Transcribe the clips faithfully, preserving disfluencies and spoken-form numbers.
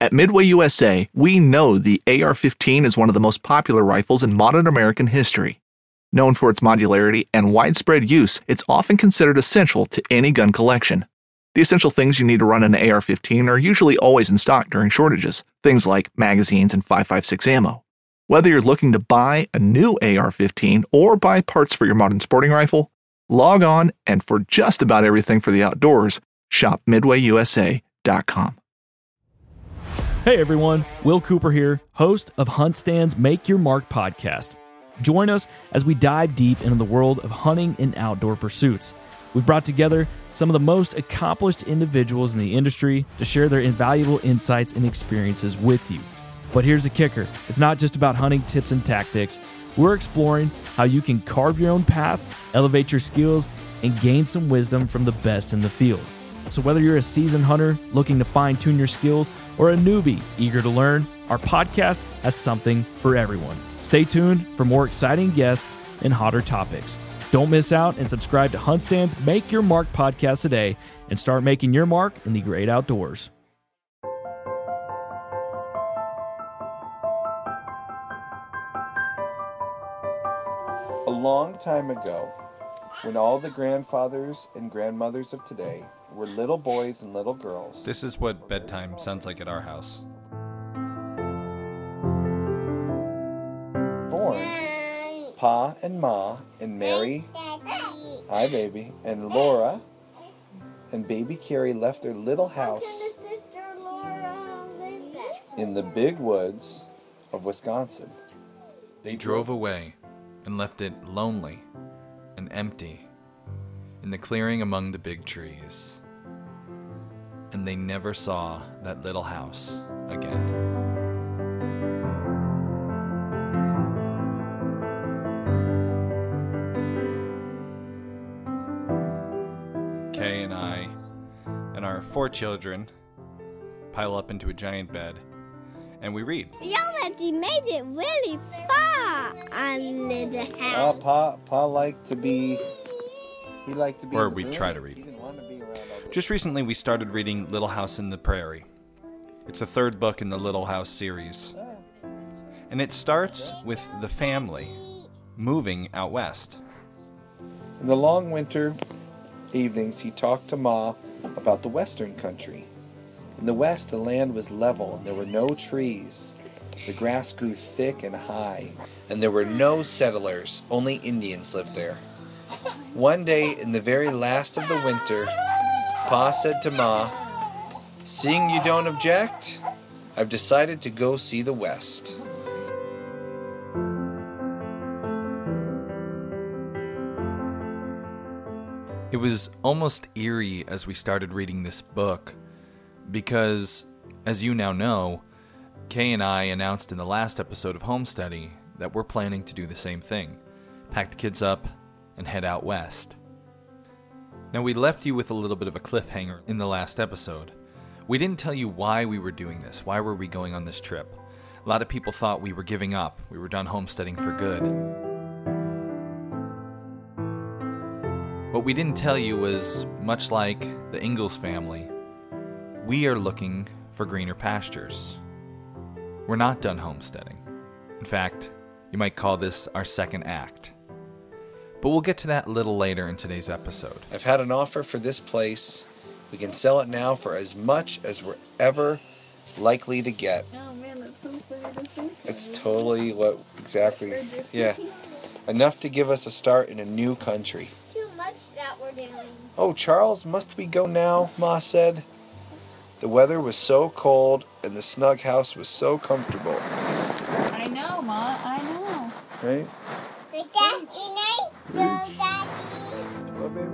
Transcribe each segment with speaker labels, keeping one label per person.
Speaker 1: At Midway U S A, we know the A R fifteen is one of the most popular rifles in modern American history. Known for its modularity and widespread use, it's often considered essential to any gun collection. The essential things you need to run an A R fifteen are usually always in stock during shortages, things like magazines and five five six ammo. Whether you're looking to buy a new A R fifteen or buy parts for your modern sporting rifle, log on and for just about everything for the outdoors, shop midway u s a dot com.
Speaker 2: Hey everyone, Will Cooper here, host of HuntStand's Make Your Mark podcast. Join us as we dive deep into the world of hunting and outdoor pursuits. We've brought together some of the most accomplished individuals in the industry to share their invaluable insights and experiences with you. But here's the kicker. It's not just about hunting tips and tactics. We're exploring how you can carve your own path, elevate your skills, and gain some wisdom from the best in the field. So whether you're a seasoned hunter looking to fine-tune your skills or a newbie eager to learn, our podcast has something for everyone. Stay tuned for more exciting guests and hotter topics. Don't miss out and subscribe to HuntStand's Make Your Mark podcast today and start making your mark in the great outdoors.
Speaker 3: A long time ago, when all the grandfathers and grandmothers of today were little boys and little girls.
Speaker 4: This is what bedtime sounds like at our house.
Speaker 3: Born, Pa and Ma and Mary, hi baby, and Laura and baby Carrie left their little house in the big woods of Wisconsin.
Speaker 4: They drove away and left it lonely and empty in the clearing among the big trees. And they never saw that little house again. Kay and I and our four children pile up into a giant bed and we read.
Speaker 5: You already made it really far on the house.
Speaker 3: Uh, Pa, Pa liked to be, he liked to be
Speaker 4: Or
Speaker 3: in the
Speaker 4: we
Speaker 3: movies.
Speaker 4: try to read.
Speaker 3: He didn't want to be around all the
Speaker 4: Just recently we started reading Little House in the Prairie. It's the third book in the Little House series. And it starts with the family moving out west.
Speaker 3: In the long winter evenings, he talked to Ma about the western country. In the west, the land was level and there were no trees. The grass grew thick and high, and there were no settlers, only Indians lived there. One day, in the very last of the winter, Pa said to Ma, "Seeing you don't object, I've decided to go see the west."
Speaker 4: It was almost eerie as we started reading this book because, as you now know, Kay and I announced in the last episode of Homesteady that we're planning to do the same thing, pack the kids up and head out west. Now, we left you with a little bit of a cliffhanger in the last episode. We didn't tell you why we were doing this. Why were we going on this trip? A lot of people thought we were giving up. We were done homesteading for good. What we didn't tell you was, much like the Ingalls family, we are looking for greener pastures. We're not done homesteading. In fact, you might call this our second act. But we'll get to that a little later in today's episode.
Speaker 3: I've had an offer for this place. We can sell it now for as much as we're ever likely to get.
Speaker 5: Oh man, that's so funny to think.
Speaker 3: It's totally what exactly, yeah. Enough to give us a start in a new country.
Speaker 5: Too much that we're doing.
Speaker 3: Oh, Charles, must we go now? Ma said. The weather was so cold and the snug house was so comfortable.
Speaker 6: I know, Ma, I know.
Speaker 3: Right?
Speaker 5: Daddy.
Speaker 3: Well, baby.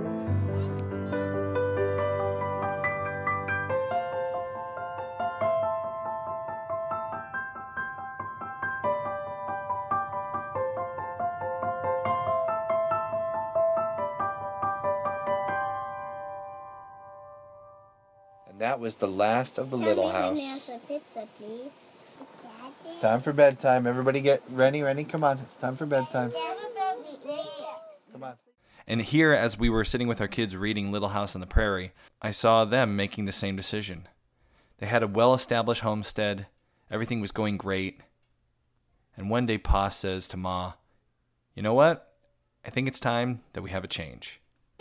Speaker 3: And that was the last of the little house.
Speaker 5: Pizza, please.
Speaker 3: It's time for bedtime. Everybody get ready, ready? Come on. It's time for bedtime. Come on.
Speaker 4: And here, as we were sitting with our kids reading Little House on the Prairie, I saw them making the same decision. They had a well-established homestead. Everything was going great. And one day Pa says to Ma, "You know what? I think it's time that we have a change."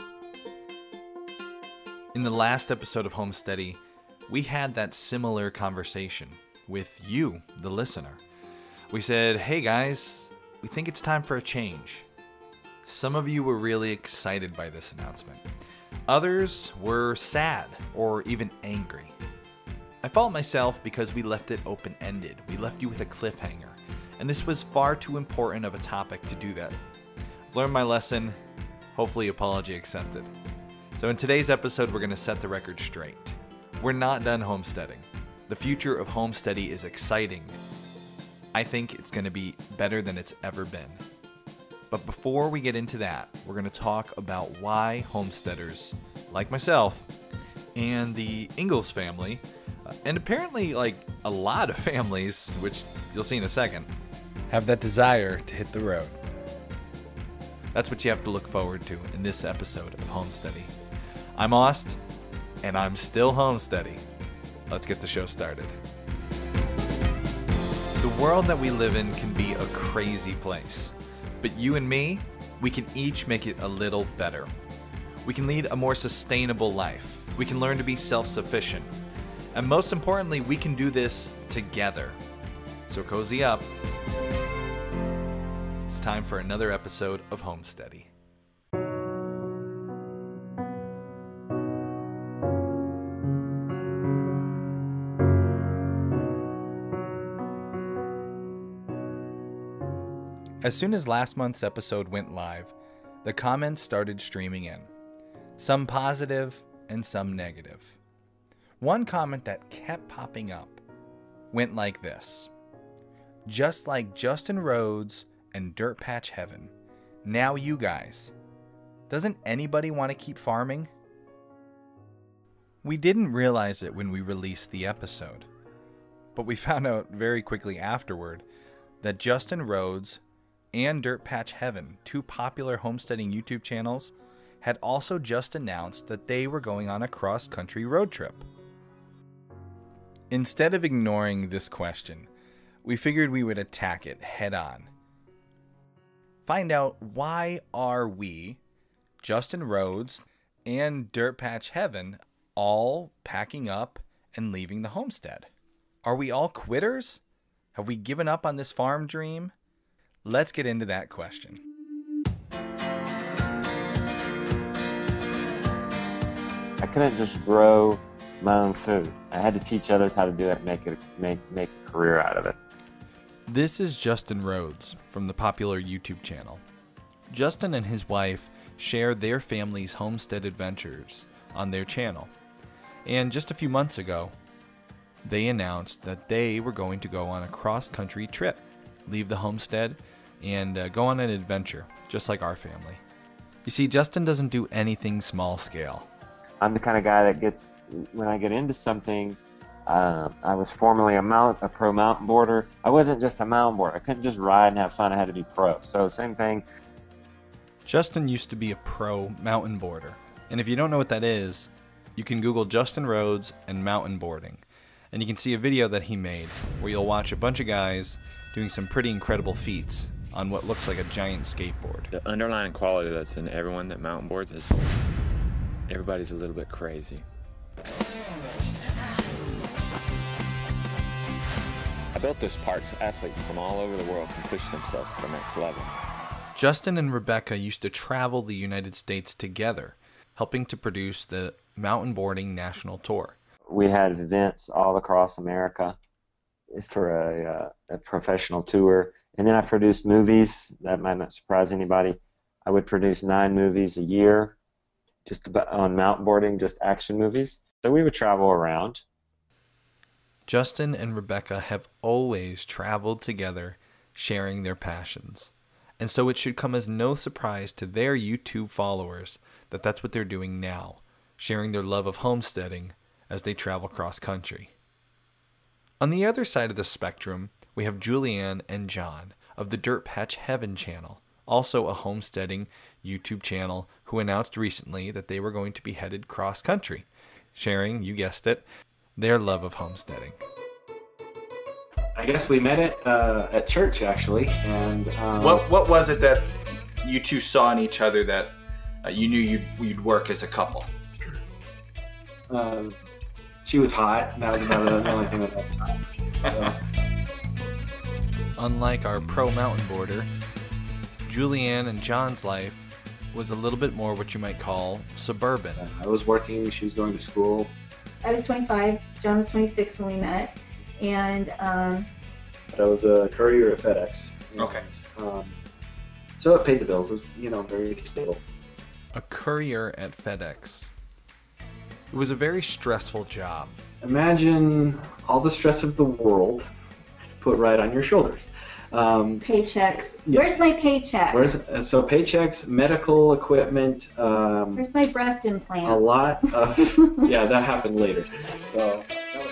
Speaker 4: In the last episode of Homesteady, we had that similar conversation with you, the listener. We said, "Hey guys, we think it's time for a change." Some of you were really excited by this announcement. Others were sad or even angry. I fault myself because we left it open-ended. We left you with a cliffhanger. And this was far too important of a topic to do that. I've learned my lesson. Hopefully apology accepted. So in today's episode, we're going to set the record straight. We're not done homesteading. The future of Homesteady is exciting. I think it's going to be better than it's ever been. But before we get into that, we're going to talk about why homesteaders, like myself, and the Ingalls family, uh, and apparently like a lot of families, which you'll see in a second,
Speaker 3: Have that desire to hit the road.
Speaker 4: that's what you have to look forward to in this episode of Homesteady. I'm Aust, and I'm still Homesteady. Let's get the show started. The world that we live in can be a crazy place. But you and me, we can each make it a little better. We can lead a more sustainable life. We can learn to be self-sufficient. And most importantly, we can do this together. So cozy up. It's time for another episode of Homesteady. As soon as last month's episode went live, the comments started streaming in. Some positive and some negative. One comment that kept popping up went like this: "Just like Justin Rhodes and Dirt Patch Heaven, now you guys. Doesn't anybody want to keep farming?" We didn't realize it when we released the episode, but we found out very quickly afterward that Justin Rhodes and Dirt Patch Heaven, two popular homesteading YouTube channels, had also just announced that they were going on a cross-country road trip. Instead of ignoring this question, we figured we would attack it head-on. Find out why are we, Justin Rhodes and Dirt Patch Heaven, all packing up and leaving the homestead? Are we all quitters? Have we given up on this farm dream? Let's get into that question.
Speaker 7: I couldn't just grow my own food. I had to teach others how to do it, make it make make a career out of it.
Speaker 4: This is Justin Rhodes from the popular YouTube channel. Justin and his wife share their family's homestead adventures on their channel. And just a few months ago, they announced that they were going to go on a cross-country trip, leave the homestead, and uh, go on an adventure, just like our family. You see, Justin doesn't do anything small scale.
Speaker 7: I'm the kind of guy that gets, when I get into something, uh, I was formerly a mount, a pro mountain boarder. I wasn't just a mountain boarder. I couldn't just ride and have fun. I had to be pro. So same thing.
Speaker 4: Justin used to be a pro mountain boarder. And if you don't know what that is, you can Google Justin Rhodes and mountain boarding. And you can see a video that he made where you'll watch a bunch of guys doing some pretty incredible feats on what looks like a giant skateboard.
Speaker 8: The underlying quality that's in everyone that mountain boards is everybody's a little bit crazy. I built this park so athletes from all over the world can push themselves to the next level.
Speaker 4: Justin and Rebecca used to travel the United States together, helping to produce the Mountain Boarding National Tour.
Speaker 7: We had events all across America for a, uh, a professional tour. And then I produced movies. That might not surprise anybody. I would produce nine movies a year just about on mountain boarding, just action movies. So we would travel around.
Speaker 4: Justin and Rebecca have always traveled together, sharing their passions. And so it should come as no surprise to their YouTube followers that that's what they're doing now, sharing their love of homesteading as they travel cross-country. On the other side of the spectrum, we have Julianne and John of the Dirt Patch Heaven channel, also a homesteading YouTube channel, who announced recently that they were going to be headed cross-country, sharing, you guessed it, their love of homesteading.
Speaker 9: I guess we met at uh, at church actually, and um,
Speaker 10: what what was it that you two saw in each other that uh, you knew you'd you'd work as a couple?
Speaker 9: Uh, she was hot. That was about the only thing that happened. So.
Speaker 4: Unlike our pro mountain boarder, Julianne and John's life was a little bit more what you might call suburban.
Speaker 9: Uh, I was working. She was going to school.
Speaker 11: I was twenty-five. John was twenty-six when we met. And um,
Speaker 9: I was a courier at FedEx. And,
Speaker 10: okay.
Speaker 9: Um, so it paid the bills. It was, you know, very stable.
Speaker 4: A courier at FedEx. It was a very stressful job.
Speaker 9: Imagine all the stress of the world put right on your shoulders. Um,
Speaker 11: paychecks.
Speaker 9: Yeah.
Speaker 11: Where's my paycheck?
Speaker 9: Where's uh, so paychecks, medical equipment. Um,
Speaker 11: Where's my breast implants?
Speaker 9: A lot of yeah, that happened later. So.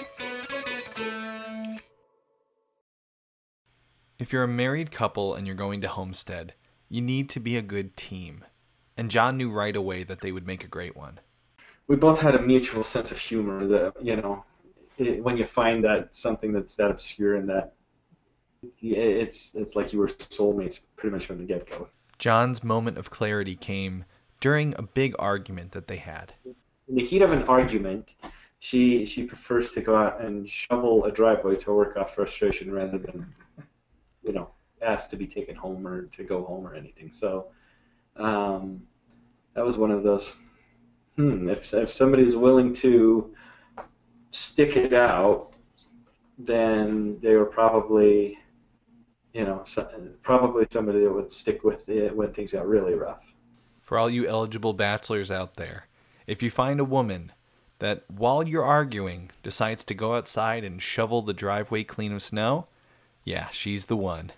Speaker 4: If you're a married couple and you're going to homestead, you need to be a good team. And John knew right away that they would make a great one.
Speaker 9: We both had a mutual sense of humor that, you know, it, when you find that something that's that obscure and that it's it's like you were soulmates pretty much from the get-go.
Speaker 4: John's moment of clarity came during a big argument that they had.
Speaker 9: In the heat of an argument, she she prefers to go out and shovel a driveway to work off frustration rather than, you know, ask to be taken home or to go home or anything. So um, that was one of those, hmm, if, if somebody's willing to stick it out, then they were probably, you know, so, probably somebody that would stick with it when things got really rough.
Speaker 4: For all you eligible bachelors out there, if you find a woman that while you're arguing decides to go outside and shovel the driveway clean of snow, yeah, she's the one.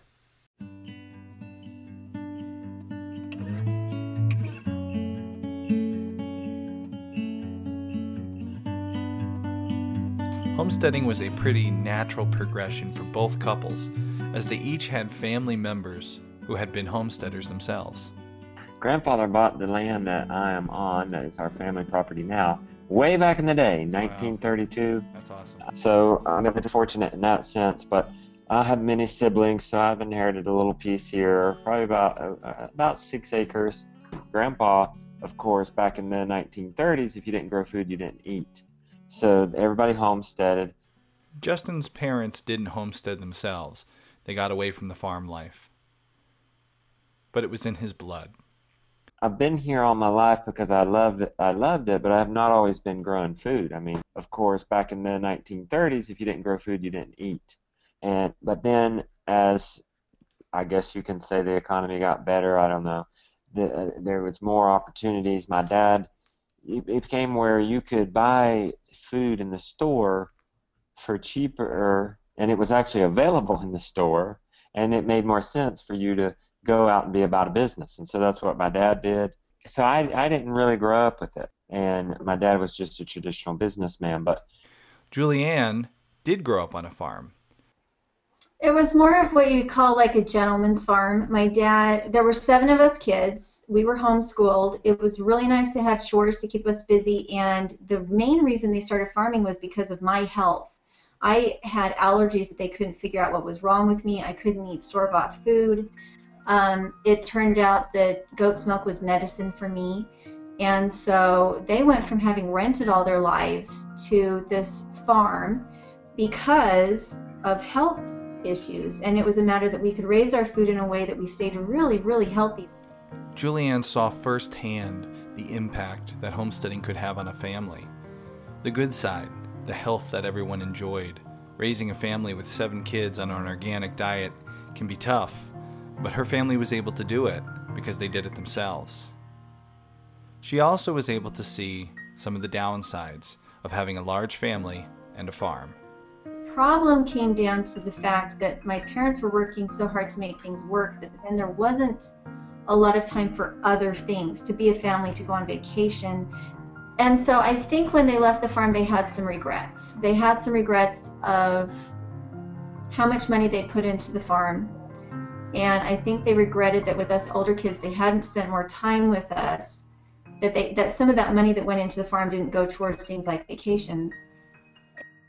Speaker 4: Homesteading was a pretty natural progression for both couples, as they each had family members who had been homesteaders themselves.
Speaker 7: Grandfather bought the land that I am on, that is our family property now, way back in the day, nineteen thirty-two.
Speaker 4: Wow. That's awesome.
Speaker 7: So I'm a bit fortunate in that sense, but I have many siblings, so I've inherited a little piece here, probably about uh, about six acres. Grandpa, of course, back in the nineteen thirties, if you didn't grow food, you didn't eat. So everybody homesteaded.
Speaker 4: Justin's parents didn't homestead themselves. They got away from the farm life. But it was in his blood.
Speaker 7: I've been here all my life because I loved it, I loved it, but I have not always been growing food. I mean, of course, back in the nineteen thirties, if you didn't grow food, you didn't eat. And but then, as I guess you can say, the economy got better. I don't know. The, uh, there was more opportunities. My dad, it, it became where you could buy food in the store for cheaper, and it was actually available in the store, and it made more sense for you to go out and be about a business. And so that's what my dad did. So I, I didn't really grow up with it, and my dad was just a traditional businessman. But
Speaker 4: Julianne did grow up on a farm.
Speaker 11: It was more of what you'd call like a gentleman's farm. My dad, there were seven of us kids. We were homeschooled. It was really nice to have chores to keep us busy, and the main reason they started farming was because of my health. I had allergies that they couldn't figure out what was wrong with me. I couldn't eat store-bought food. Um, it turned out that goat's milk was medicine for me, and so they went from having rented all their lives to this farm because of health issues, and it was a matter that we could raise our food in a way that we stayed really, really healthy.
Speaker 4: Julianne saw firsthand the impact that homesteading could have on a family. The good side, the health that everyone enjoyed. Raising a family with seven kids on an organic diet can be tough, but her family was able to do it because they did it themselves. She also was able to see some of the downsides of having a large family and a farm.
Speaker 11: Problem came down to the fact that my parents were working so hard to make things work that then there wasn't a lot of time for other things, to be a family, to go on vacation. And so I think when they left the farm, they had some regrets. They had some regrets of how much money they put into the farm. And I think they regretted that with us older kids, they hadn't spent more time with us, that they that some of that money that went into the farm didn't go towards things like vacations.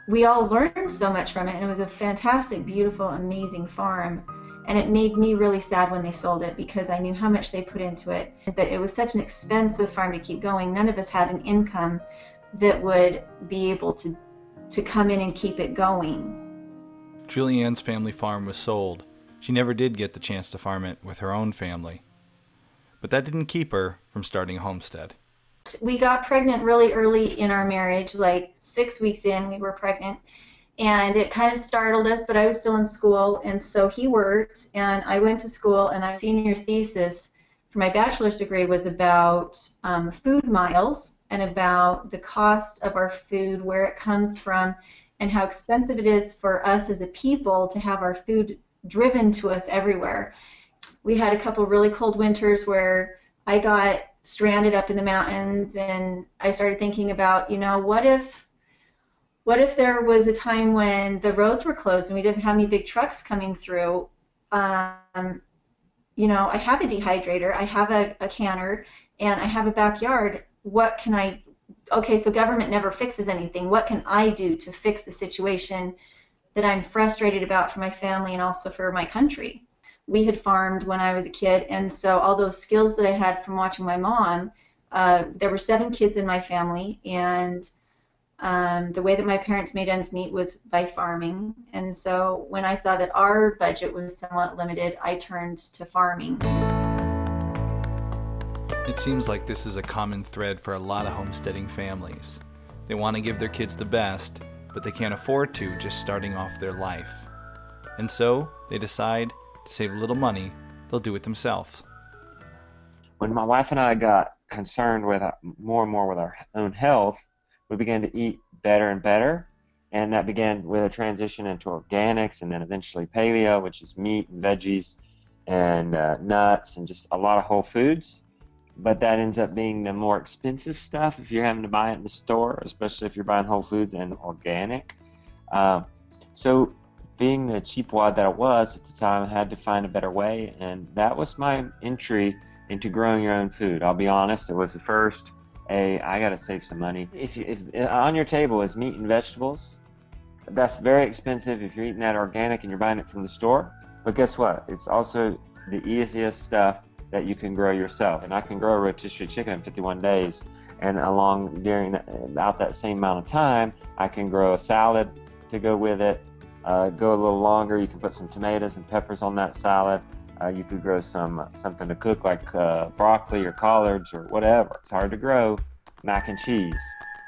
Speaker 11: we all learned so much from it, and it was a fantastic, beautiful, amazing farm. And it made me really sad when they sold it because I knew how much they put into it. But it was such an expensive farm to keep going. None of us had an income that would be able to, to come in and keep it going.
Speaker 4: Julianne's family farm was sold. She never did get the chance to farm it with her own family. But that didn't keep her from starting a homestead.
Speaker 11: We got pregnant really early in our marriage, like six weeks in we were pregnant. And it kind of startled us, but I was still in school, and so he worked, and I went to school, and my senior thesis for my bachelor's degree was about um, food miles and about the cost of our food, where it comes from, and how expensive it is for us as a people to have our food driven to us everywhere. We had a couple really cold winters where I got stranded up in the mountains, and I started thinking about, you know, what if What if there was a time when the roads were closed and we didn't have any big trucks coming through? Um, you know, I have a dehydrator, I have a, a canner, and I have a backyard. What can I, okay, so government never fixes anything. What can I do to fix the situation that I'm frustrated about for my family and also for my country? We had farmed when I was a kid, and so all those skills that I had from watching my mom, uh, there were seven kids in my family, and Um, the way that my parents made ends meet was by farming, and so when I saw that our budget was somewhat limited, I turned to farming.
Speaker 4: It seems like this is a common thread for a lot of homesteading families. They want to give their kids the best, but they can't afford to just starting off their life. And so they decide to save a little money, they'll do it themselves.
Speaker 7: When my wife and I got concerned with uh, more and more with our own health, we began to eat better and better, and that began with a transition into organics and then eventually paleo, which is meat and veggies and uh, nuts and just a lot of whole foods. But that ends up being the more expensive stuff if you're having to buy it in the store, especially if you're buying whole foods and organic. Uh, so being the cheap wad that I was at the time, I had to find a better way, and that was my entry into growing your own food. I'll be honest, it was the first A, I gotta save some money. If, you, if on your table is meat and vegetables, that's very expensive if you're eating that organic and you're buying it from the store. But guess what? It's also the easiest stuff that you can grow yourself. And I can grow a rotisserie chicken in fifty-one days. And along during about that same amount of time, I can grow a salad to go with it. Uh, go a little longer, you can put some tomatoes and peppers on that salad. Uh, you could grow some uh, something to cook like uh, broccoli or collards or whatever. It's hard to grow mac and cheese.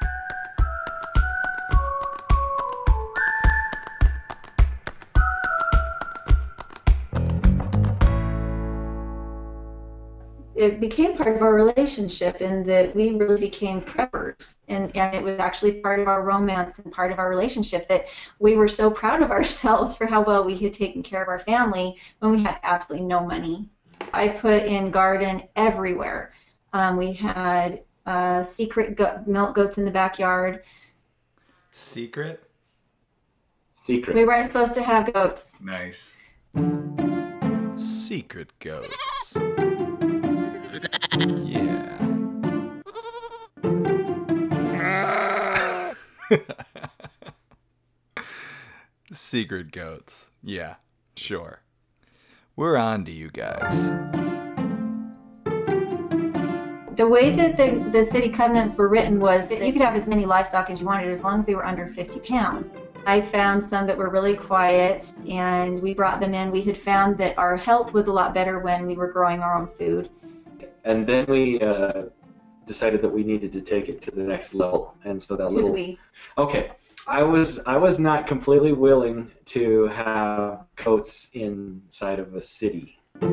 Speaker 11: It became part of our relationship in that we really became preppers, and, and it was actually part of our romance and part of our relationship that we were so proud of ourselves for how well we had taken care of our family when we had absolutely no money. I put in garden everywhere. Um, we had uh, secret go- milk goats in the backyard.
Speaker 4: Secret?
Speaker 9: Secret.
Speaker 11: We weren't supposed to have goats.
Speaker 4: Nice. Secret goats. Yeah. Secret goats. Yeah, sure. We're on to you guys.
Speaker 11: The way that the, the city covenants were written was that you could have as many livestock as you wanted as long as they were under fifty pounds. I found some that were really quiet, and we brought them in. We had found that our health was a lot better when we were growing our own food.
Speaker 9: And then we uh, decided that we needed to take it to the next level, and so that
Speaker 11: Who's
Speaker 9: little.
Speaker 11: we?
Speaker 9: Okay, I was I was not completely willing to have goats inside of a city.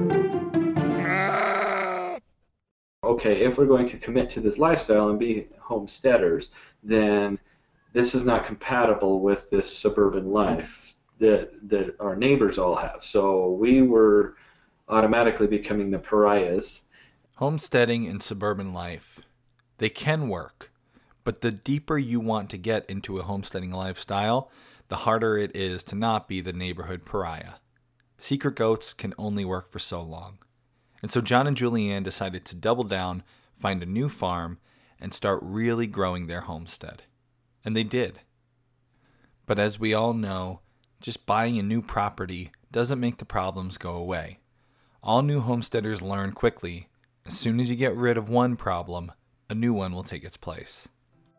Speaker 9: Okay, if we're going to commit to this lifestyle and be homesteaders, then this is not compatible with this suburban life that that our neighbors all have. So we were automatically becoming the pariahs.
Speaker 4: Homesteading and suburban life, they can work, but the deeper you want to get into a homesteading lifestyle, the harder it is to not be the neighborhood pariah. Secret goats can only work for so long. And so John and Julianne decided to double down, find a new farm, and start really growing their homestead. And they did. But as we all know, just buying a new property doesn't make the problems go away. All new homesteaders learn quickly, as soon as you get rid of one problem, a new one will take its place.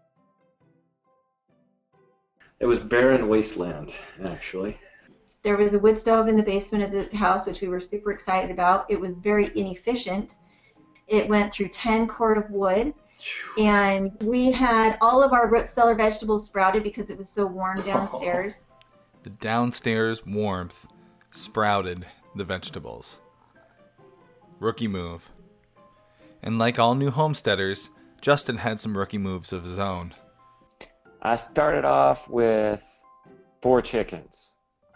Speaker 9: It was barren wasteland, actually.
Speaker 11: There was a wood stove in the basement of the house, which we were super excited about. It was very inefficient. It went through ten cord of wood, and we had all of our root cellar vegetables sprouted because it was so warm downstairs.
Speaker 4: The downstairs warmth sprouted the vegetables. Rookie move. And like all new homesteaders, Justin had some rookie moves of his own.
Speaker 7: I started off with four chickens.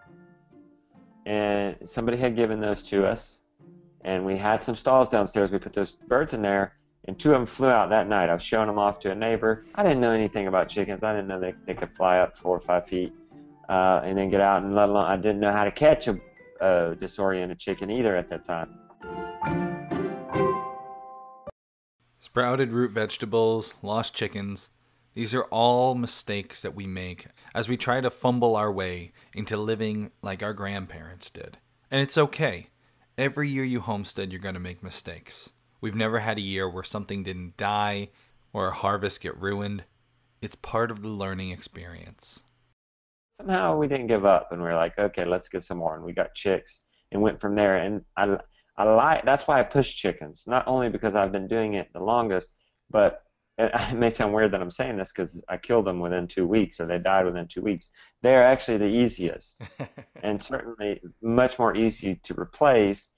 Speaker 7: And somebody had given those to us. And we had some stalls downstairs. We put those birds in there, and two of them flew out that night. I was showing them off to a neighbor. I didn't know anything about chickens. I didn't know they, they could fly up four or five feet uh, and then get out. And let alone, I didn't know how to catch a uh, disoriented chicken either at that time.
Speaker 4: Sprouted root vegetables, lost chickens. These are all mistakes that we make as we try to fumble our way into living like our grandparents did. And it's okay. Every year you homestead, you're going to make mistakes. We've never had a year where something didn't die or a harvest get ruined. It's part of the learning experience.
Speaker 7: Somehow we didn't give up, and we were like, okay, let's get some more. And we got chicks and went from there. And I, I like that's why I push chickens, not only because I've been doing it the longest, but it may sound weird that I'm saying this because I killed them within two weeks, or they died within two weeks. They're actually the easiest, and certainly much more easy to replace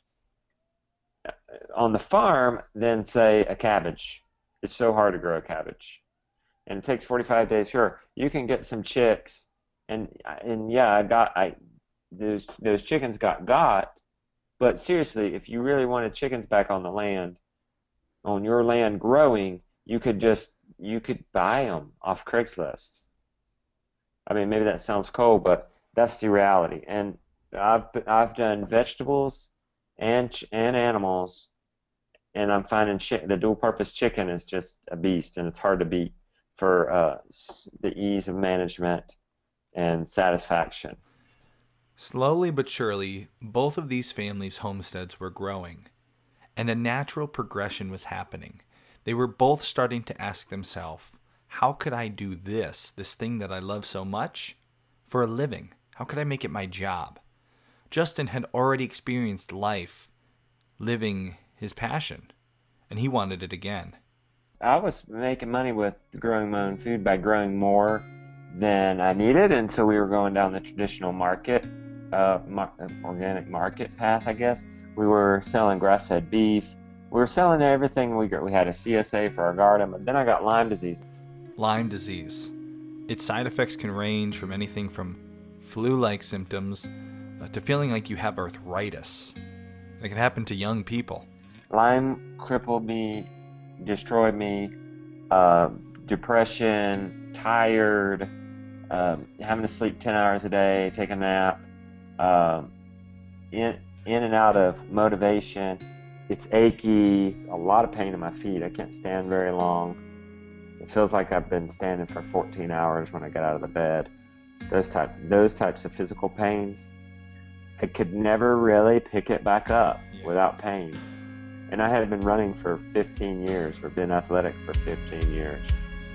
Speaker 7: on the farm than, say, a cabbage. It's so hard to grow a cabbage, and it takes forty-five days. Sure, you can get some chicks, and and yeah, I got I those those chickens got got, but seriously, if you really wanted chickens back on the land, on your land growing, you could just, you could buy them off Craigslist. I mean, maybe that sounds cold, but that's the reality. And I've I've done vegetables and and animals, and I'm finding chi- the dual-purpose chicken is just a beast, and it's hard to beat for uh, the ease of management and satisfaction.
Speaker 4: Slowly but surely, both of these families' homesteads were growing, and a natural progression was happening. They were both starting to ask themselves, how could I do this, this thing that I love so much, for a living? How could I make it my job? Justin had already experienced life living his passion, and he wanted it again.
Speaker 7: I was making money with growing my own food by growing more than I needed until we were going down the traditional market, uh, mar- organic market path, I guess. We were selling grass-fed beef. We were selling everything we got. We had a C S A for our garden, but then I got Lyme disease.
Speaker 4: Lyme disease. Its side effects can range from anything from flu-like symptoms uh, to feeling like you have arthritis. It can happen to young people.
Speaker 7: Lyme crippled me, destroyed me, uh, depression, tired, um, having to sleep ten hours a day, take a nap, um, in, in and out of motivation. It's achy, a lot of pain in my feet. I can't stand very long. It feels like I've been standing for fourteen hours when I get out of the bed. Those type, those types of physical pains, I could never really pick it back up yeah. without pain. And I had been running for fifteen years, or been athletic for fifteen years.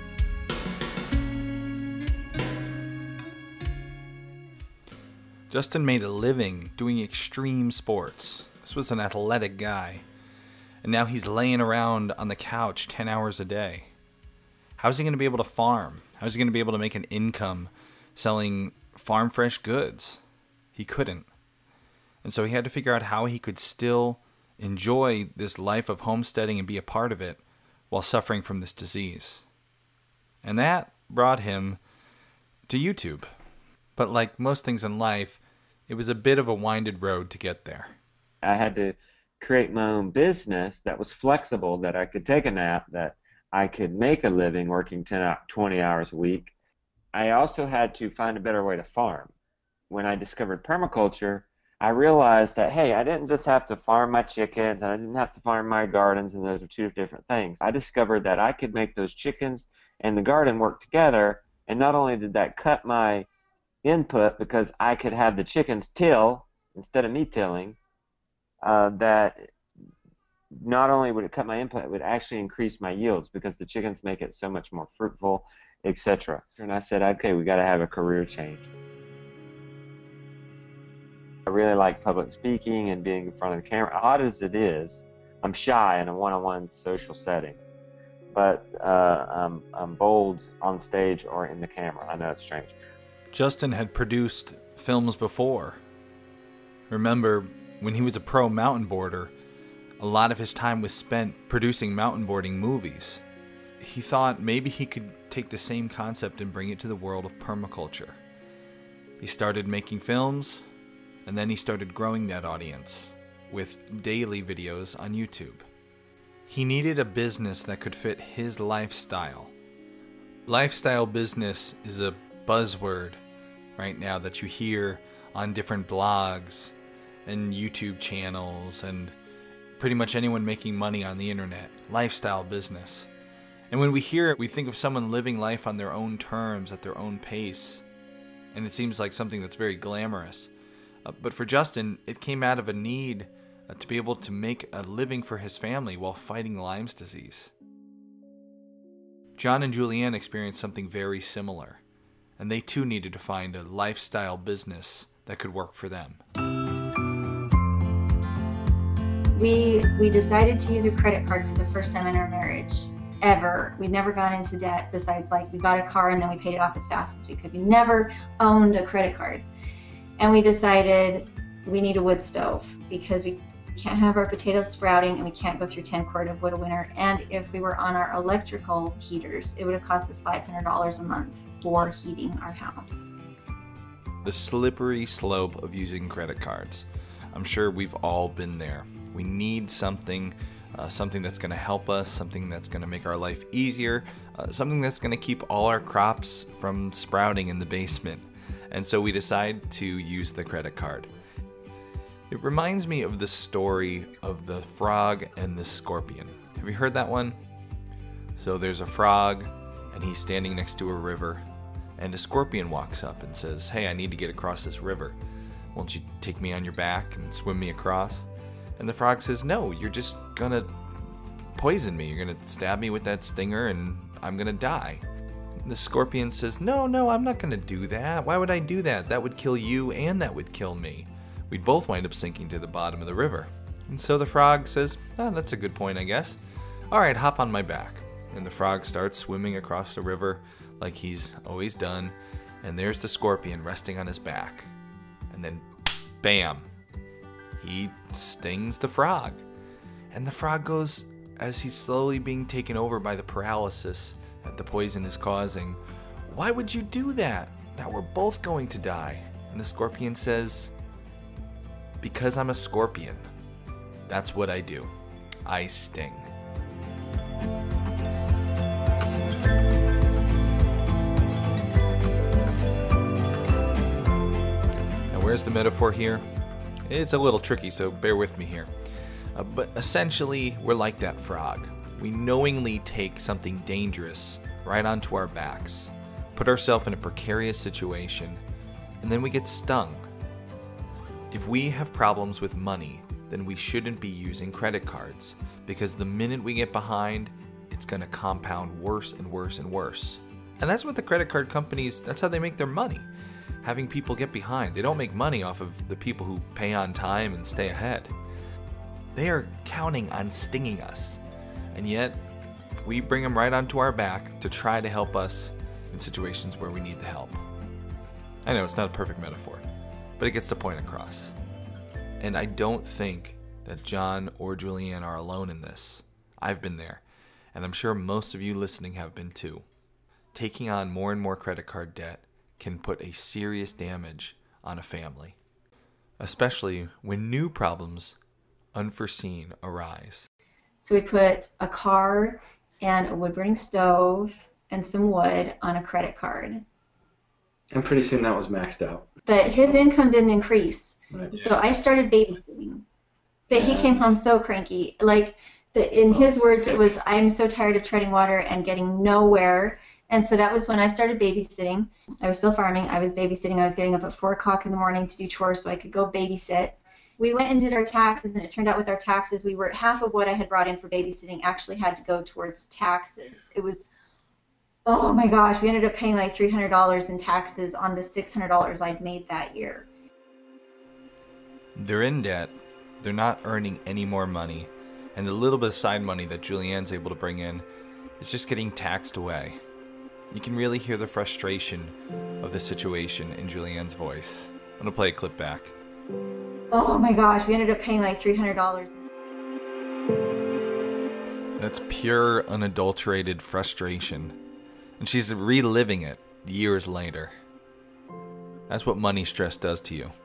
Speaker 4: Justin made a living doing extreme sports. This was an athletic guy, and now he's laying around on the couch ten hours a day. How's he going to be able to farm? How's he going to be able to make an income selling farm fresh goods? He couldn't. And so he had to figure out how he could still enjoy this life of homesteading and be a part of it while suffering from this disease. And that brought him to YouTube. But like most things in life, it was a bit of a winded road to get there.
Speaker 7: I had to create my own business that was flexible, that I could take a nap, that I could make a living working ten, twenty hours a week. I also had to find a better way to farm. When I discovered permaculture, I realized that, hey, I didn't just have to farm my chickens, and I didn't have to farm my gardens, and those are two different things. I discovered that I could make those chickens and the garden work together, and not only did that cut my input because I could have the chickens till instead of me tilling, uh, that not only would it cut my input, it would actually increase my yields because the chickens make it so much more fruitful, et cetera. And I said, okay, we got to have a career change. I really like public speaking and being in front of the camera. Odd as it is, I'm shy in a one-on-one social setting, but uh, I'm, I'm bold on stage or in the camera. I know it's strange.
Speaker 4: Justin had produced films before. Remember, when he was a pro mountain boarder, a lot of his time was spent producing mountain boarding movies. He thought maybe he could take the same concept and bring it to the world of permaculture. He started making films, and then he started growing that audience with daily videos on YouTube. He needed a business that could fit his lifestyle. Lifestyle business is a buzzword right now that you hear on different blogs and YouTube channels and pretty much anyone making money on the internet. Lifestyle business. And when we hear it, we think of someone living life on their own terms, at their own pace. And it seems like something that's very glamorous. Uh, but for Justin, it came out of a need uh, to be able to make a living for his family while fighting Lyme's disease. John and Julianne experienced something very similar, and they too needed to find a lifestyle business that could work for them.
Speaker 11: We, we decided to use a credit card for the first time in our marriage, ever. We'd never gone into debt besides like we got a car and then we paid it off as fast as we could. We never owned a credit card. And we decided we need a wood stove because we can't have our potatoes sprouting and we can't go through ten quart of wood a winter. And if we were on our electrical heaters, it would have cost us five hundred dollars a month for heating our house.
Speaker 4: The slippery slope of using credit cards. I'm sure we've all been there. We need something, uh, something that's going to help us, something that's going to make our life easier, uh, something that's going to keep all our crops from sprouting in the basement. And so we decide to use the credit card. It reminds me of the story of the frog and the scorpion. Have you heard that one? So there's a frog, and he's standing next to a river, and a scorpion walks up and says, "Hey, I need to get across this river. Won't you take me on your back and swim me across?" And the frog says, "No, you're just gonna poison me. You're gonna stab me with that stinger and I'm gonna die." And the scorpion says, "No, no, I'm not gonna do that. Why would I do that? That would kill you and that would kill me. We'd both wind up sinking to the bottom of the river." And so the frog says, "Oh, that's a good point, I guess. All right, hop on my back." And the frog starts swimming across the river like he's always done. And there's the scorpion resting on his back. And then, bam, he stings the frog. And the frog goes, as he's slowly being taken over by the paralysis that the poison is causing, "Why would you do that? Now we're both going to die." And the scorpion says, "Because I'm a scorpion. That's what I do. I sting." Now where's the metaphor here? It's a little tricky, so bear with me here. Uh, but essentially, we're like that frog. We knowingly take something dangerous right onto our backs, put ourselves in a precarious situation, and then we get stung. If we have problems with money, then we shouldn't be using credit cards, because the minute we get behind, it's going to compound worse and worse and worse. And that's what the credit card companies, that's how they make their money. Having people get behind. They don't make money off of the people who pay on time and stay ahead. They are counting on stinging us. And yet, we bring them right onto our back to try to help us in situations where we need the help. I know it's not a perfect metaphor, but it gets the point across. And I don't think that John or Julianne are alone in this. I've been there, and I'm sure most of you listening have been too. Taking on more and more credit card debt can put a serious damage on a family, especially when new problems, unforeseen, arise.
Speaker 11: So we put a car and a wood-burning stove and some wood on a credit card.
Speaker 9: And pretty soon that was maxed out.
Speaker 11: But his income didn't increase.
Speaker 9: Right.
Speaker 11: So I started babysitting. But he came home so cranky. Like, the, in his words, it was, "I'm so tired of treading water and getting nowhere And so that was when I started babysitting. I was still farming. I was babysitting. I was getting up at four o'clock in the morning to do chores so I could go babysit. We went and did our taxes, and it turned out with our taxes, we were half of what I had brought in for babysitting actually had to go towards taxes. It was, oh my gosh, we ended up paying like three hundred dollars in taxes on the six hundred dollars I'd made that year.
Speaker 4: They're in debt, they're not earning any more money, and the little bit of side money that Julianne's able to bring in is just getting taxed away. You can really hear the frustration of the situation in Julianne's voice. I'm going to play a clip back.
Speaker 11: Oh my gosh, we ended up paying like three hundred dollars.
Speaker 4: That's pure, unadulterated frustration. And she's reliving it years later. That's what money stress does to you.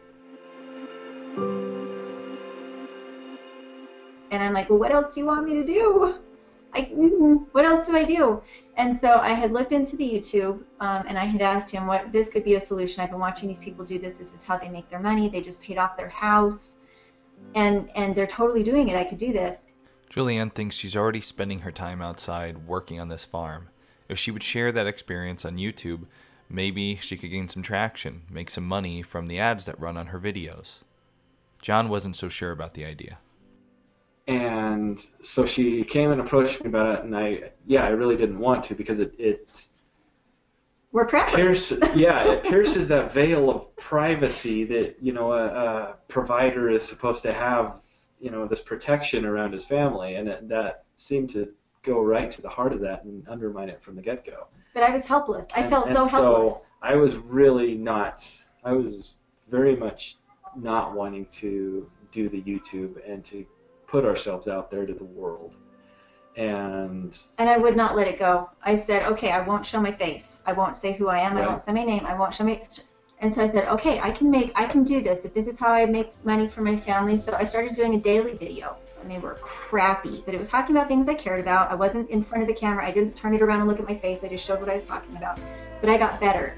Speaker 11: And I'm like, well, what else do you want me to do? I, what else do I do? And so I had looked into the YouTube, um, and I had asked him what this could be a solution. I've been watching these people do this. This is how they make their money. They just paid off their house, and and they're totally doing it. I could do this.
Speaker 4: Julianne thinks she's already spending her time outside working on this farm. If she would share that experience on YouTube, maybe she could gain some traction, make some money from the ads that run on her videos. John wasn't so sure about the idea.
Speaker 9: And so she came and approached me about it, and I, yeah, I really didn't want to because it, it
Speaker 11: We're preppers.
Speaker 9: pierces, yeah, it pierces that veil of privacy that, you know, a, a provider is supposed to have, you know, this protection around his family, and it, that seemed to go right to the heart of that and undermine it from the get-go.
Speaker 11: But I was helpless. I
Speaker 9: and,
Speaker 11: felt
Speaker 9: and
Speaker 11: so
Speaker 9: so
Speaker 11: helpless.
Speaker 9: I was really not, I was very much not wanting to do the YouTube and to put ourselves out there to the world. And
Speaker 11: and I would not let it go. I said, okay, I won't show my face. I won't say who I am.
Speaker 9: Right.
Speaker 11: I won't say my name. I won't show my... And so I said, okay, I can make, I can do this. If this is how I make money for my family. So I started doing a daily video. And they were crappy, but it was talking about things I cared about. I wasn't in front of the camera. I didn't turn it around and look at my face. I just showed what I was talking about. But I got better.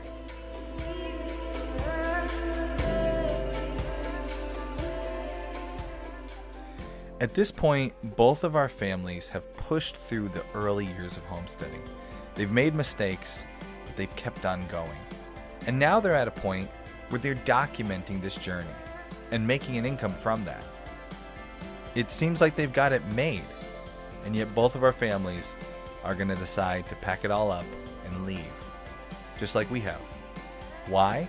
Speaker 4: At this point, both of our families have pushed through the early years of homesteading. They've made mistakes, but they've kept on going. And now they're at a point where they're documenting this journey and making an income from that. It seems like they've got it made, and yet both of our families are going to decide to pack it all up and leave, just like we have. Why?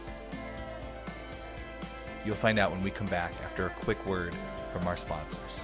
Speaker 4: You'll find out when we come back after a quick word from our sponsors.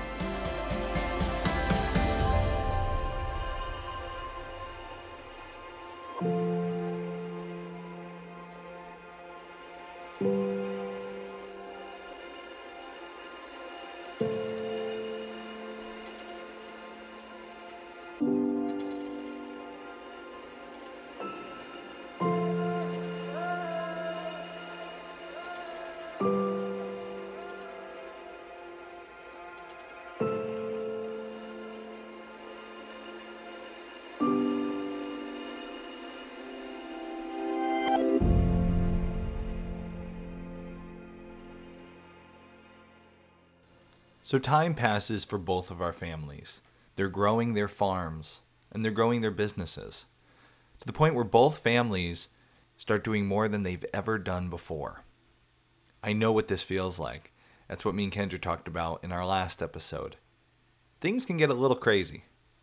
Speaker 4: So time passes for both of our families. They're growing their farms, and they're growing their businesses, to the point where both families start doing more than they've ever done before. I know what this feels like. That's what me and Kendra talked about in our last episode. Things can get a little crazy.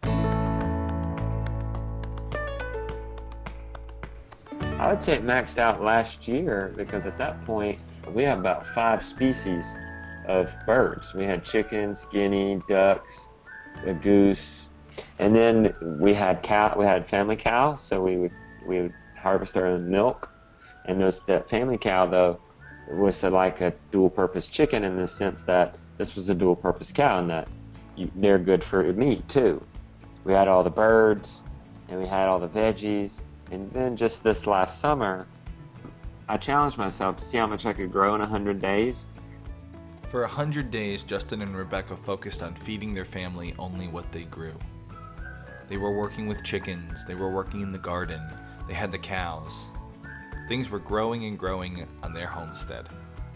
Speaker 7: I would say it maxed out last year because at that point we have about five species of birds. We had chickens, guinea, ducks, a goose, and then we had cow. We had family cow, so we would we would harvest our own milk. And those that family cow though was a, like a dual-purpose chicken in the sense that this was a dual-purpose cow, and that you, they're good for meat too. We had all the birds, and we had all the veggies, and then just this last summer, I challenged myself to see how much I could grow in a hundred days.
Speaker 4: For a hundred days, Justin and Rebecca focused on feeding their family only what they grew. They were working with chickens, they were working in the garden, they had the cows. Things were growing and growing on their homestead.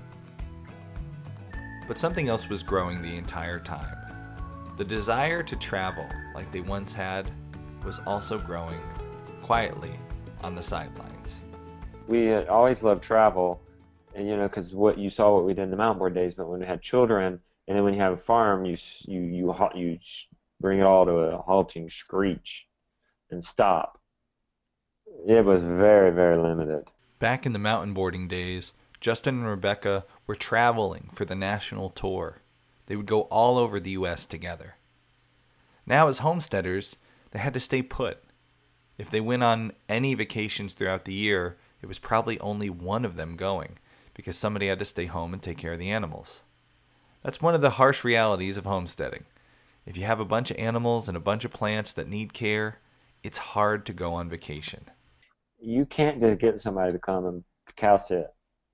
Speaker 4: But something else was growing the entire time. The desire to travel, like they once had, was also growing, quietly on the sidelines.
Speaker 7: We had always loved travel, and you know, because what you saw what we did in the mountain board days, but when we had children, and then when you have a farm, you you you you bring it all to a halting screech and stop. It was very, very limited.
Speaker 4: Back in the mountain boarding days, Justin and Rebecca were traveling for the national tour. They would go all over the U S together. Now as homesteaders, they had to stay put. If they went on any vacations throughout the year, it was probably only one of them going, because somebody had to stay home and take care of the animals. That's one of the harsh realities of homesteading. If you have a bunch of animals and a bunch of plants that need care, it's hard to go on vacation.
Speaker 7: You can't just get somebody to come and cow sit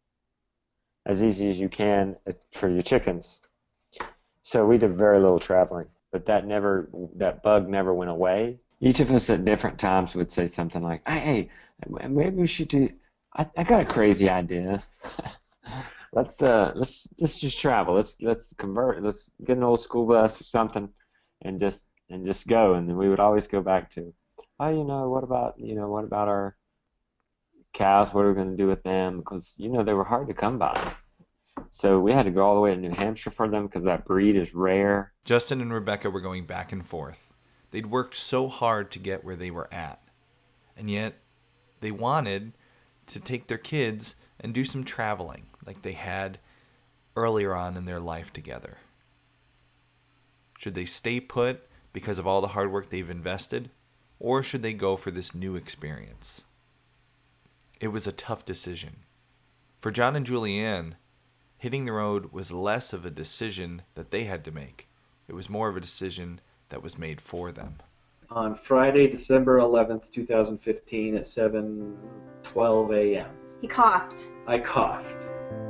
Speaker 7: as easy as you can for your chickens. So we did very little traveling, but that never, that bug never went away. Each of us at different times would say something like, hey, maybe we should do, I, I got a crazy idea. let's uh let's let's just travel. Let's let's convert, let's get an old school bus or something and just and just go. And then we would always go back to, oh, you know, what about you know, what about our cows? What are we gonna do with them? Because, you know, they were hard to come by. So we had to go all the way to New Hampshire for them because that breed is rare.
Speaker 4: Justin and Rebecca were going back and forth. They'd worked so hard to get where they were at. And yet, they wanted to take their kids and do some traveling like they had earlier on in their life together. Should they stay put because of all the hard work they've invested? Or should they go for this new experience? It was a tough decision. For John and Julianne, hitting the road was less of a decision that they had to make. It was more of a decision that was made for them.
Speaker 9: On Friday, December eleventh, two thousand fifteen at seven twelve a.m.
Speaker 11: He coughed.
Speaker 9: I coughed.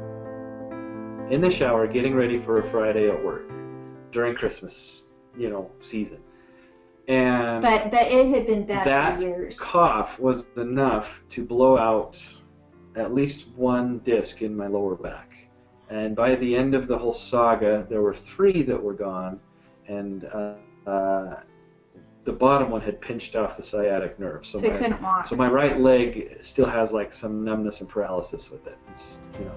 Speaker 9: In the shower, getting ready for a Friday at work during Christmas, you know, season. And
Speaker 11: but but it had been bad
Speaker 9: that
Speaker 11: for years.
Speaker 9: Cough was enough to blow out at least one disc in my lower back. And by the end of the whole saga, there were three that were gone, and uh, uh, the bottom one had pinched off the sciatic nerve. So,
Speaker 11: so
Speaker 9: my,
Speaker 11: you couldn't walk.
Speaker 9: So my right leg still has like some numbness and paralysis with it. It's, you know.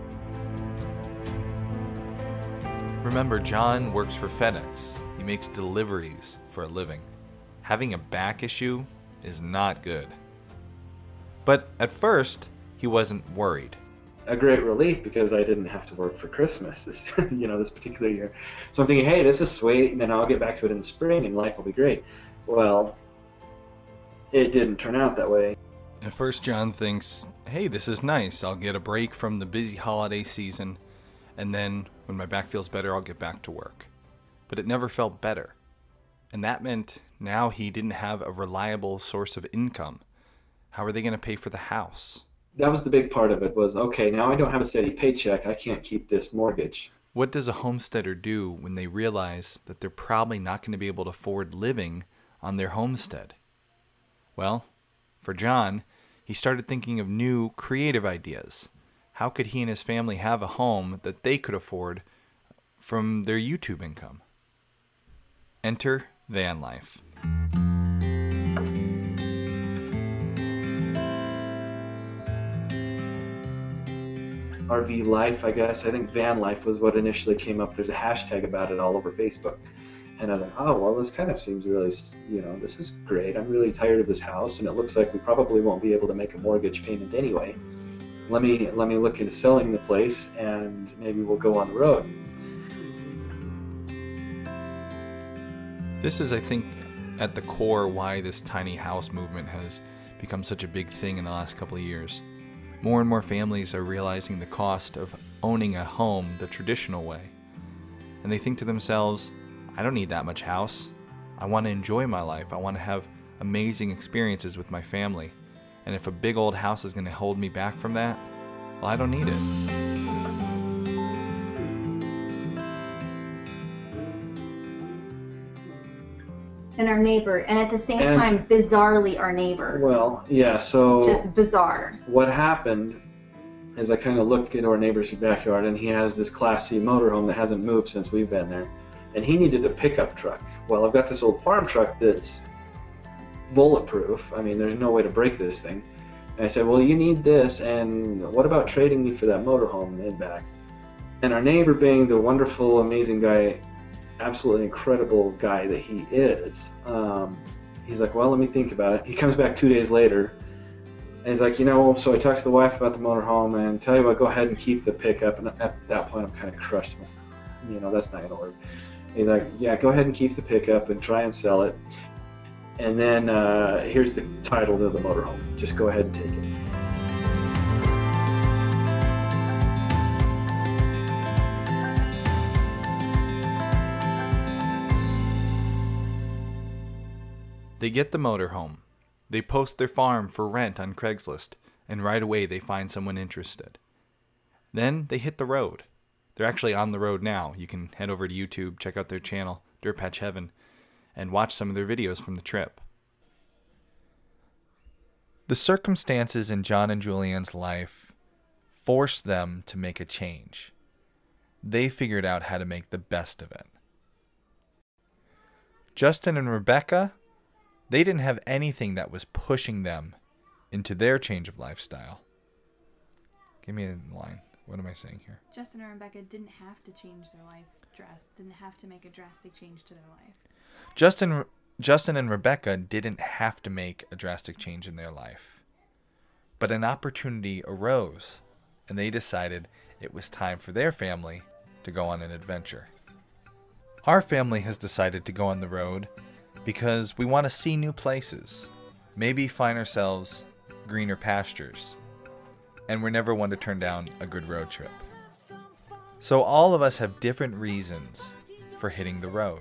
Speaker 4: Remember, John works for FedEx. He makes deliveries for a living. Having a back issue is not good. But at first, he wasn't worried.
Speaker 9: A great relief because I didn't have to work for Christmas this, you know, this particular year. So I'm thinking, hey, this is sweet, and then I'll get back to it in the spring, and life will be great. Well, it didn't turn out that way.
Speaker 4: At first, John thinks, hey, this is nice. I'll get a break from the busy holiday season, and then when my back feels better, I'll get back to work. But it never felt better. And that meant now he didn't have a reliable source of income. How are they going to pay for the house?
Speaker 9: That was the big part of it was, okay, now I don't have a steady paycheck. I can't keep this mortgage.
Speaker 4: What does a homesteader do when they realize that they're probably not going to be able to afford living on their homestead? Well, for John, he started thinking of new creative ideas. How could he and his family have a home that they could afford from their YouTube income? Enter van life.
Speaker 9: R V life, I guess. I think van life was what initially came up. There's a hashtag about it all over Facebook. And I thought, oh, well, this kind of seems really, you know, this is great. I'm really tired of this house, and it looks like we probably won't be able to make a mortgage payment anyway. Let me let me look into selling the place, and maybe we'll go on the road.
Speaker 4: This is, I think, at the core why this tiny house movement has become such a big thing in the last couple of years. More and more families are realizing the cost of owning a home the traditional way. And they think to themselves, I don't need that much house. I want to enjoy my life. I want to have amazing experiences with my family. And if a big old house is going to hold me back from that, well, I don't need it.
Speaker 11: And our neighbor, and at the same
Speaker 9: And-
Speaker 11: time, bizarrely our neighbor.
Speaker 9: Well, yeah, so
Speaker 11: Just bizarre.
Speaker 9: what happened is I kind of looked into our neighbor's backyard, and he has this Class C motorhome that hasn't moved since we've been there. And he needed a pickup truck. Well, I've got this old farm truck that's bulletproof. I mean, there's no way to break this thing. And I said, well, you need this, and what about trading me for that motorhome and back? And our neighbor, being the wonderful, amazing guy, absolutely incredible guy that he is, um, he's like, well, let me think about it. He comes back two days later, and he's like, you know, so I talked to the wife about the motorhome, and tell you what, go ahead and keep the pickup. And at that point, I'm kind of crushed. You know, that's not going to work. He's like, yeah, go ahead and keep the pickup and try and sell it. And then uh, here's the title to the motorhome. Just go ahead and take it.
Speaker 4: They get the motorhome. They post their farm for rent on Craigslist, and right away they find someone interested. Then they hit the road. They're actually on the road now. You can head over to YouTube, check out their channel, Dirt Patch Heaven, and watch some of their videos from the trip. The circumstances in John and Julianne's life forced them to make a change. They figured out how to make the best of it. Justin and Rebecca, they didn't have anything that was pushing them into their change of lifestyle. Give me a line. What am I saying here?
Speaker 6: Justin and Rebecca didn't have to change their life dress, didn't have to make a drastic change to their life.
Speaker 4: Justin, Justin and Rebecca didn't have to make a drastic change in their life. But an opportunity arose, and they decided it was time for their family to go on an adventure. Our family has decided to go on the road because we want to see new places, maybe find ourselves greener pastures, and we're never one to turn down a good road trip. So all of us have different reasons for hitting the road.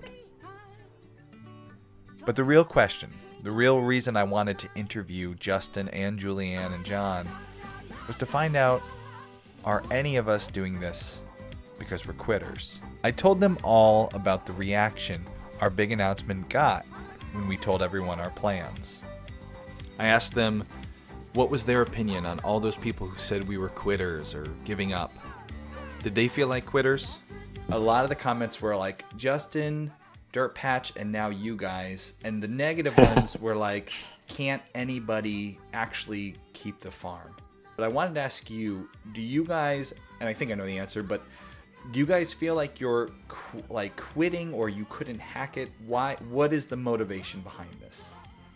Speaker 4: But the real question, the real reason I wanted to interview Justin and Julianne and John was to find out, are any of us doing this because we're quitters? I told them all about the reaction our big announcement got when we told everyone our plans. I asked them what was their opinion on all those people who said we were quitters or giving up. Did they feel like quitters? A lot of the comments were like, Justin, Dirt Patch, and now you guys. And the negative ones were like, can't anybody actually keep the farm? But I wanted to ask you, do you guys, and I think I know the answer, but do you guys feel like you're qu- like quitting or you couldn't hack it? Why? What is the motivation behind this?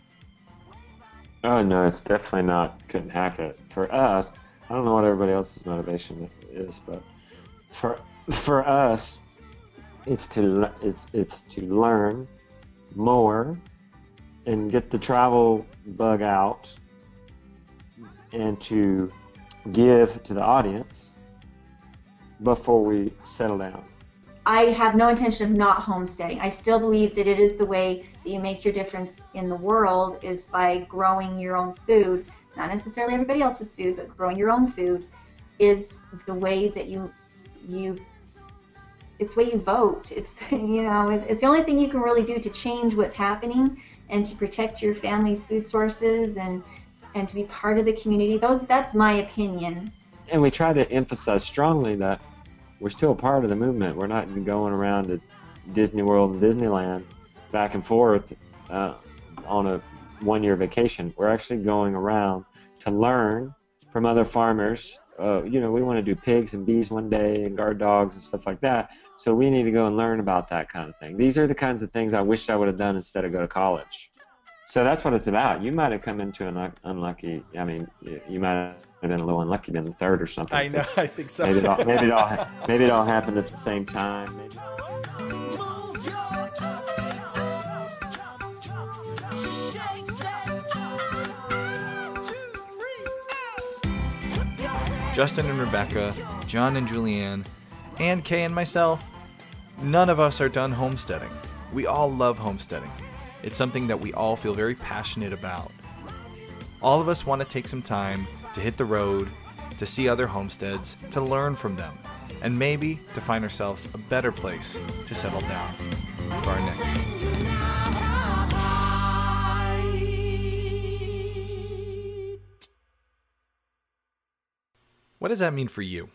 Speaker 7: Oh, no, it's definitely not couldn't hack it. For us, I don't know what everybody else's motivation is, but for for us, it's to it's it's to learn more and get the travel bug out and to give to the audience before we settle down.
Speaker 11: I have no intention of not homesteading. I still believe that it is the way that you make your difference in the world, is by growing your own food. Not necessarily everybody else's food, but growing your own food is the way that you, you it's the way you vote. It's, you know, it's the only thing you can really do to change what's happening and to protect your family's food sources and, and to be part of the community. Those, that's my opinion.
Speaker 7: And we try to emphasize strongly that we're still part of the movement. We're not going around to Disney World and Disneyland back and forth uh, on a one-year vacation. We're actually going around to learn from other farmers. Uh, you know, we want to do pigs and bees one day and guard dogs and stuff like that. So we need to go and learn about that kind of thing. These are the kinds of things I wish I would have done instead of go to college. So that's what it's about. You might have come into an unlucky, I mean, you might have been a little unlucky, been the third or something.
Speaker 4: I know, I think so.
Speaker 7: Maybe it all, maybe it all, maybe it all happened at the same time. Maybe.
Speaker 4: Justin and Rebecca, John and Julianne, and Kay and myself, none of us are done homesteading. We all love homesteading. It's something that we all feel very passionate about. All of us want to take some time to hit the road, to see other homesteads, to learn from them, and maybe to find ourselves a better place to settle down for our next homestead. What does that mean for you?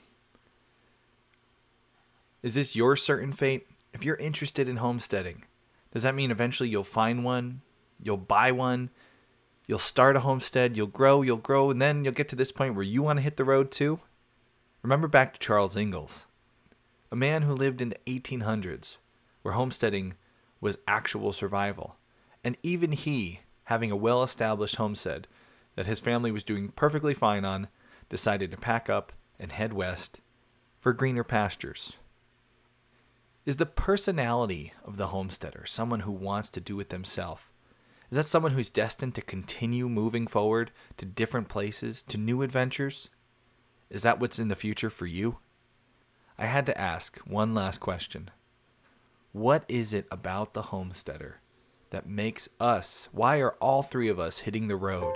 Speaker 4: Is this your certain fate? If you're interested in homesteading, does that mean eventually you'll find one, you'll buy one, You'll start a homestead, you'll grow, you'll grow, and then you'll get to this point where you want to hit the road too. Remember back to Charles Ingalls, a man who lived in the eighteen hundreds, where homesteading was actual survival. And even he, having a well-established homestead that his family was doing perfectly fine on, decided to pack up and head west for greener pastures. Is the personality of the homesteader someone who wants to do it themselves? Is that someone who's destined to continue moving forward to different places, to new adventures? Is that what's in the future for you? I had to ask one last question. What is it about the homesteader that makes us, why are all three of us hitting the road?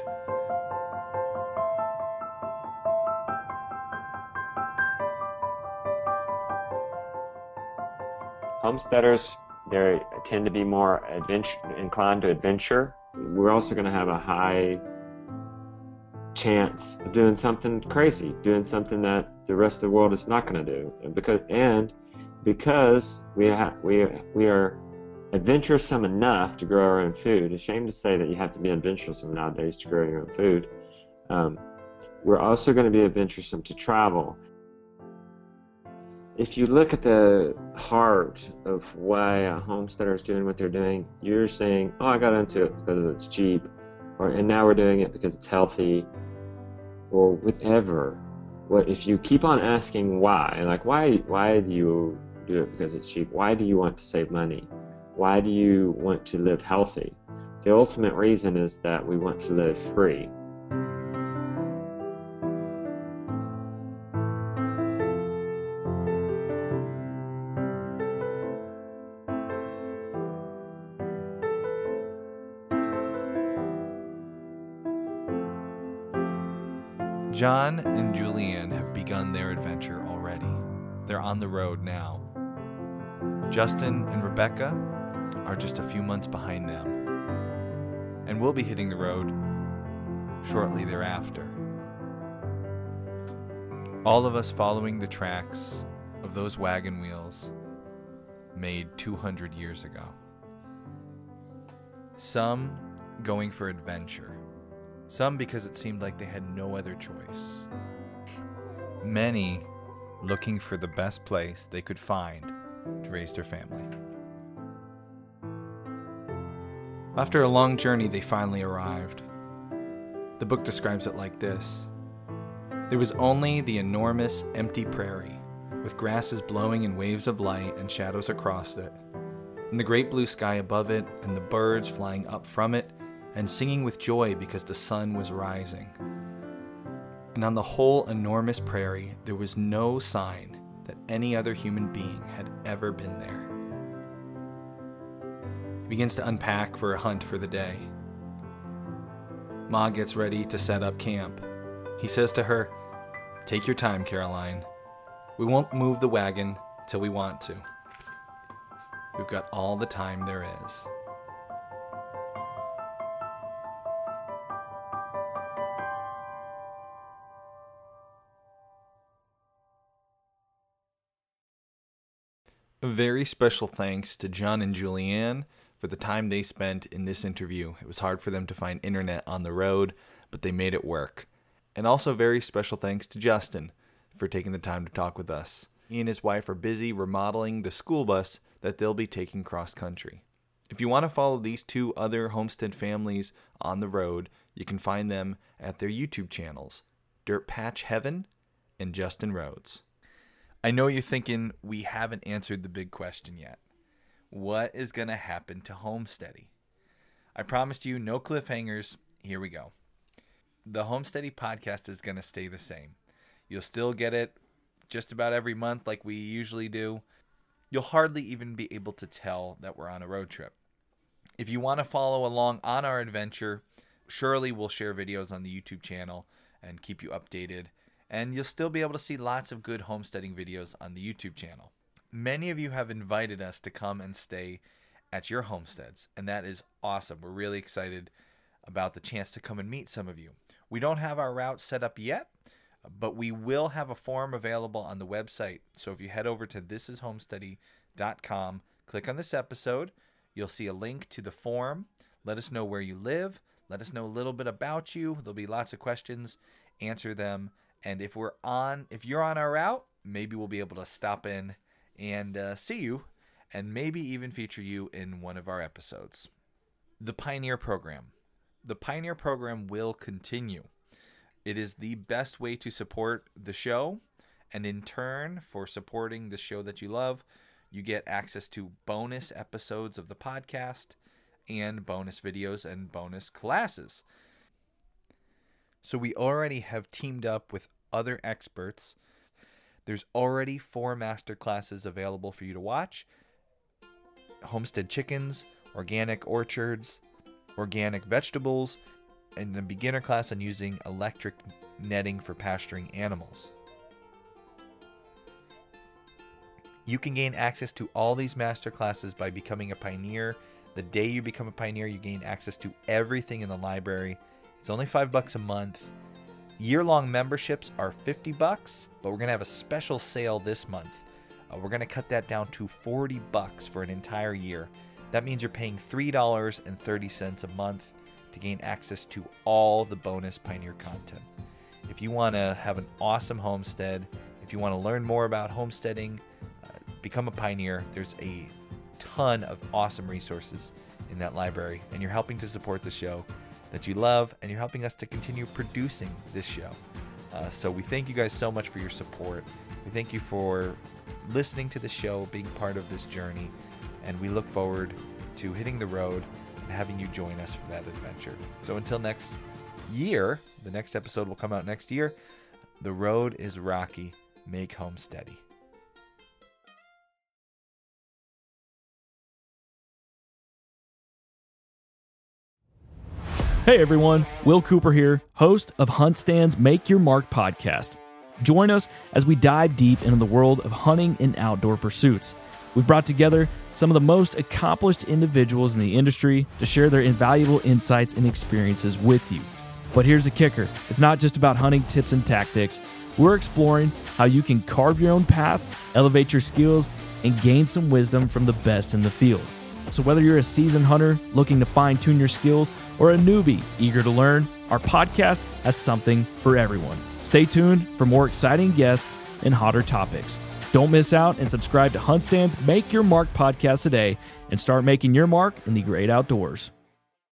Speaker 7: Homesteaders, they tend to be more adventure, inclined to adventure. We're also going to have a high chance of doing something crazy, doing something that the rest of the world is not going to do. And because and because we ha- we we are adventuresome enough to grow our own food. It's a shame to say that you have to be adventuresome nowadays to grow your own food. Um, we're also going to be adventuresome to travel. If you look at the heart of why a homesteader is doing what they're doing, you're saying, oh, I got into it because it's cheap, or and now we're doing it because it's healthy, or whatever. What if you keep on asking why, like why why do you do it because it's cheap? Why do you want to save money? Why do you want to live healthy? The ultimate reason is that we want to live free.
Speaker 4: John and Julianne have begun their adventure already. They're on the road now. Justin and Rebecca are just a few months behind them, and will be hitting the road shortly thereafter. All of us following the tracks of those wagon wheels made two hundred years ago. Some going for adventure. Some because it seemed like they had no other choice. Many looking for the best place they could find to raise their family. After a long journey, they finally arrived. The book describes it like this. There was only the enormous empty prairie, with grasses blowing in waves of light and shadows across it, and the great blue sky above it, and the birds flying up from it and singing with joy because the sun was rising. And on the whole enormous prairie, there was no sign that any other human being had ever been there. He begins to unpack for a hunt for the day. Ma gets ready to set up camp. He says to her, "Take your time, Caroline. We won't move the wagon till we want to. We've got all the time there is." A very special thanks to John and Julianne for the time they spent in this interview. It was hard for them to find internet on the road, but they made it work. And also very special thanks to Justin for taking the time to talk with us. He and his wife are busy remodeling the school bus that they'll be taking cross country. If you want to follow these two other homestead families on the road, you can find them at their YouTube channels, Dirt Patch Heaven and Justin Rhodes. I know you're thinking we haven't answered the big question yet. What is going to happen to Homesteady? I promised you no cliffhangers. Here we go. The Homesteady podcast is going to stay the same. You'll still get it just about every month like we usually do. You'll hardly even be able to tell that we're on a road trip. If you want to follow along on our adventure, surely we'll share videos on the YouTube channel and keep you updated. And you'll still be able to see lots of good homesteading videos on the YouTube channel. Many of you have invited us to come and stay at your homesteads, and that is awesome. We're really excited about the chance to come and meet some of you. We don't have our route set up yet, but we will have a form available on the website. So if you head over to this is homesteady dot com, click on this episode, you'll see a link to the form. Let us know where you live. Let us know a little bit about you. There'll be lots of questions. Answer them. And if we're on, if you're on our route, maybe we'll be able to stop in and uh, see you, and maybe even feature you in one of our episodes. The Pioneer Program. The Pioneer Program will continue. It is the best way to support the show, and in turn, for supporting the show that you love, you get access to bonus episodes of the podcast and bonus videos and bonus classes. So we already have teamed up with other experts. There's already four master classes available for you to watch. Homestead chickens, organic orchards, organic vegetables, and a beginner class on using electric netting for pasturing animals. You can gain access to all these master classes by becoming a pioneer. The day you become a pioneer, you gain access to everything in the library. It's only five bucks a month. Year-long memberships are fifty bucks, but we're going to have a special sale this month. Uh, we're going to cut that down to forty bucks for an entire year. That means you're paying three dollars and thirty cents a month to gain access to all the bonus Pioneer content. If you want to have an awesome homestead, if you want to learn more about homesteading, uh, become a pioneer. There's a ton of awesome resources in that library, and you're helping to support the show that you love, and you're helping us to continue producing this show. Uh, so we thank you guys so much for your support. We thank you for listening to the show, being part of this journey, and we look forward to hitting the road and having you join us for that adventure. So until next year, the next episode will come out next year. The road is rocky. Make home steady.
Speaker 2: Hey everyone, Will Cooper here, host of HuntStand's Make Your Mark podcast. Join us as we dive deep into the world of hunting and outdoor pursuits. We've brought together some of the most accomplished individuals in the industry to share their invaluable insights and experiences with you. But here's the kicker. It's not just about hunting tips and tactics. We're exploring how you can carve your own path, elevate your skills, and gain some wisdom from the best in the field. So whether you're a seasoned hunter looking to fine-tune your skills or a newbie eager to learn, our podcast has something for everyone. Stay tuned for more exciting guests and hotter topics. Don't miss out and subscribe to HuntStand's Make Your Mark podcast today and start making your mark in the great outdoors.